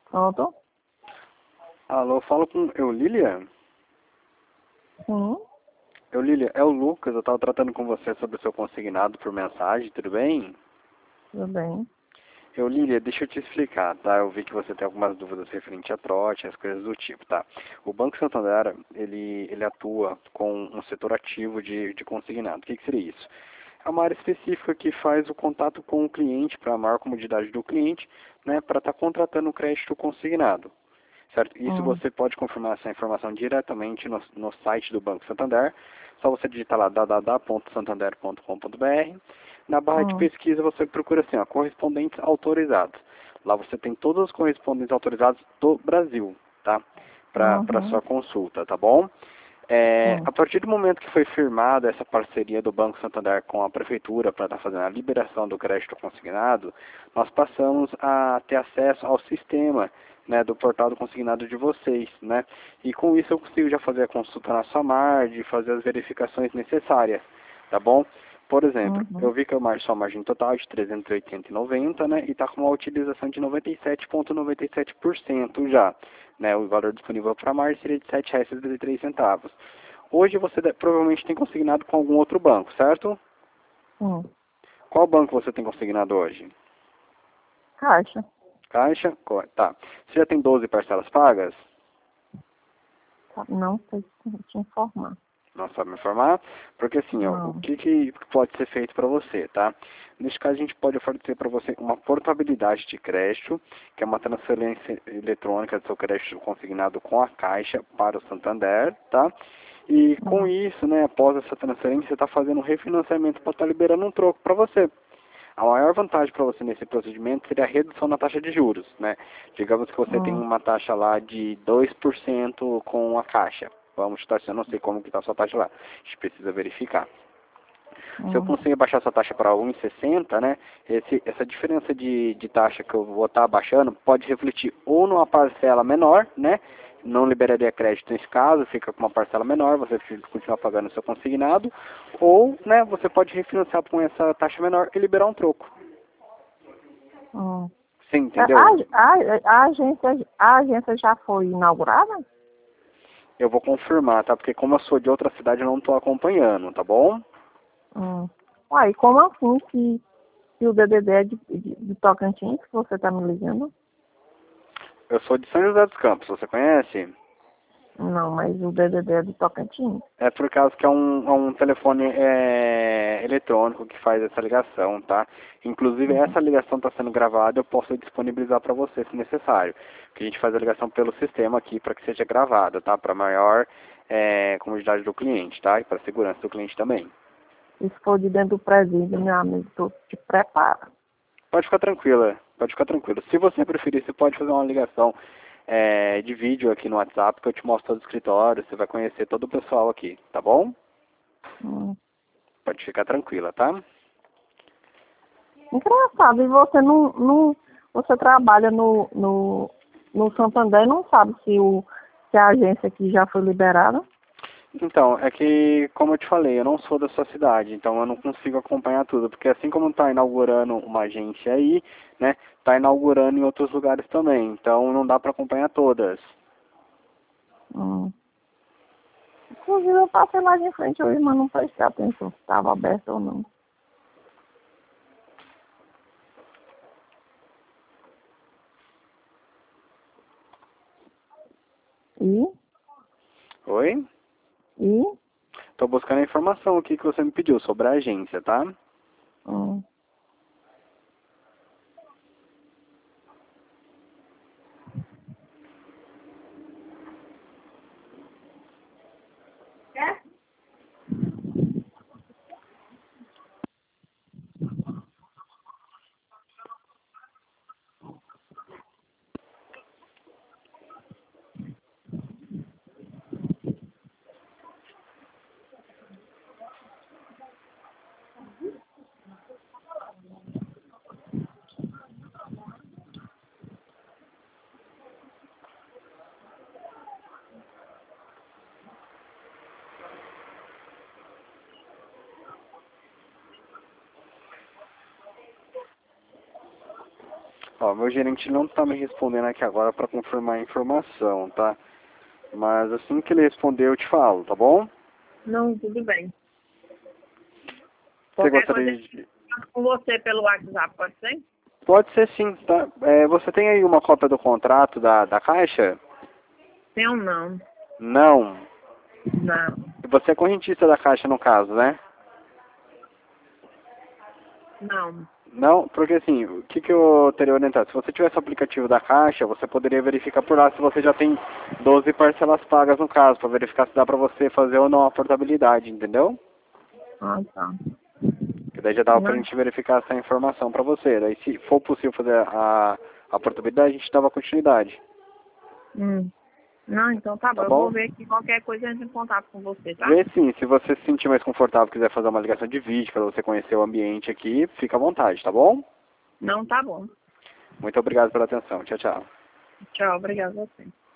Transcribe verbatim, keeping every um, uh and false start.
Pronto? Alô, falo com Eulília? Sim, Eulília, é o Lucas, eu estava tratando com você sobre o seu consignado por mensagem, tudo bem? tudo bem. Eulília, deixa eu te explicar, tá? Eu vi que você tem algumas dúvidas referente a trote, as coisas do tipo, tá? O Banco Santander, ele, ele atua com um setor ativo de, de consignado. O que, que seria isso? É uma área específica que faz o contato com o cliente para a maior comodidade do cliente, né, para estar contratando o crédito consignado. Certo? Isso Hum, você pode confirmar essa informação diretamente no, no site do Banco Santander. Só você digitar lá w w w ponto santander ponto com ponto b r. Na barra de hum, pesquisa você procura assim, ó, correspondentes autorizados. Lá você tem todos os correspondentes autorizados do Brasil, tá? Para uhum, sua consulta, tá bom? É, hum, a partir do momento que foi firmada essa parceria do Banco Santander com a Prefeitura para estar fazendo a liberação do crédito consignado, nós passamos a ter acesso ao sistema, né, do portal do consignado de vocês, né? E com isso eu consigo já fazer a consulta na sua margem, fazer as verificações necessárias, tá bom? Por exemplo, eu uhum. vi que a mar- sua margem total é de trezentos e oitenta e noventa, né? E está com uma utilização de noventa e sete vírgula noventa e sete por cento já, né? O valor disponível para margem seria de sete reais e setenta e três centavos. Hoje você de- provavelmente tem consignado com algum outro banco, certo? Hum. Qual banco você tem consignado hoje? Caixa. Caixa? Co- Tá. Você já tem doze parcelas pagas? Tá, não sei se te informar. Não sabe me informar? Porque assim, ó, o Não. que, que pode ser feito para você, tá? Neste caso, a gente pode oferecer para você uma portabilidade de crédito, que é uma transferência eletrônica do seu crédito consignado com a Caixa para o Santander, tá? E com Hum, isso, né, após essa transferência, você está fazendo um refinanciamento para estar liberando um troco para você. A maior vantagem para você nesse procedimento seria a redução na taxa de juros, né? Digamos que você tem hum, uma taxa lá de dois por cento com a Caixa. Vamos chutar assim, eu não sei como que está a sua taxa lá. A gente precisa verificar. Se eu hum, conseguir baixar essa taxa para um vírgula sessenta, né, esse, essa diferença de, de taxa que eu vou estar baixando pode refletir ou numa parcela menor, né, não liberaria crédito nesse caso, fica com uma parcela menor, você continua pagando o seu consignado, ou, né, você pode refinanciar com essa taxa menor e liberar um troco. hum. Você A, entendeu? a, a, agência, a agência já foi inaugurada? Eu vou confirmar, tá? Porque como eu sou de outra cidade, eu não estou acompanhando, tá bom? Hum. Uai, como assim que, que o D D D é de, de, de Tocantins, que você está me ligando? Eu sou de São José dos Campos, você conhece? Não, mas o D D D é de Tocantins. É por causa que é um, é um telefone é, eletrônico que faz essa ligação, tá? Inclusive, Uhum. essa ligação está sendo gravada, eu posso disponibilizar para você se necessário. Porque a gente faz a ligação pelo sistema aqui para que seja gravada, tá? Para maior é, comodidade do cliente, tá? E para segurança do cliente também. E se for de dentro do presídio, meu amigo, tu te prepara. Pode ficar tranquila, pode ficar tranquilo. Se você preferir, você pode fazer uma ligação é, de vídeo aqui no WhatsApp, que eu te mostro todo o escritório, você vai conhecer todo o pessoal aqui, tá bom? Hum. Pode ficar tranquila, tá? Engraçado, e você não, não você trabalha no, no, no Santander e não sabe se, o, se a agência aqui já foi liberada? Então, é que, como eu te falei, eu não sou da sua cidade, então eu não consigo acompanhar tudo, porque assim como está inaugurando uma agência aí, né, está inaugurando em outros lugares também, então não dá para acompanhar todas. Hum. Inclusive eu passei lá de frente hoje, mas não prestei atenção se estava aberto ou não. E? Oi? E? Estou buscando a informação aqui que você me pediu sobre a agência, tá? Hum. Ó, meu gerente não está me respondendo aqui agora para confirmar a informação, tá? Mas assim que ele responder eu te falo, tá bom? Não, tudo bem. Você Qualquer gostaria coisa de... com você pelo WhatsApp, pode ser? Pode ser sim, tá? É, você tem aí uma cópia do contrato da, da Caixa? Tenho não. Não. Não. Você é correntista da Caixa no caso, né? Não. Não, porque assim, o que, que eu teria orientado? Se você tivesse o aplicativo da Caixa, você poderia verificar por lá se você já tem doze parcelas pagas no caso, para verificar se dá para você fazer ou não a portabilidade, entendeu? Ah, tá. Que daí já dava pra Não. gente verificar essa informação para você. Daí se for possível fazer a, a portabilidade, a gente dava continuidade. Hum. Não, então tá bom. Tá Eu vou bom? ver que qualquer coisa eu entro em contato com você, tá? Vê sim, se você se sentir mais confortável, quiser fazer uma ligação de vídeo para você conhecer o ambiente aqui, fica à vontade, tá bom? Não, tá bom. Muito obrigado pela atenção. Tchau, tchau. Tchau, obrigada a você.